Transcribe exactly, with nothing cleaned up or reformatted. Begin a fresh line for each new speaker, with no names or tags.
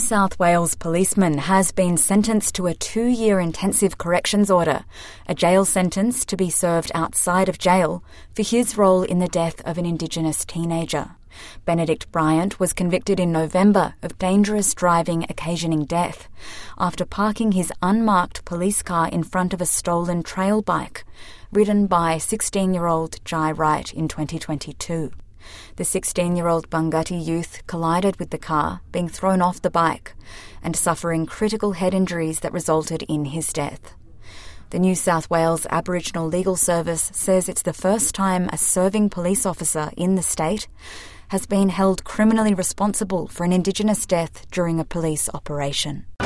South Wales policeman has been sentenced to a two-year intensive corrections order, a jail sentence to be served outside of jail, for his role in the death of an Indigenous teenager. Benedict Bryant was convicted in November of dangerous driving occasioning death after parking his unmarked police car in front of a stolen trail bike, ridden by sixteen-year-old Jai Wright in twenty twenty-two. The sixteen-year-old Bungutty youth collided with the car, being thrown off the bike, and suffering critical head injuries that resulted in his death. The New South Wales Aboriginal Legal Service says it's the first time a serving police officer in the state has been held criminally responsible for an Indigenous death during a police operation.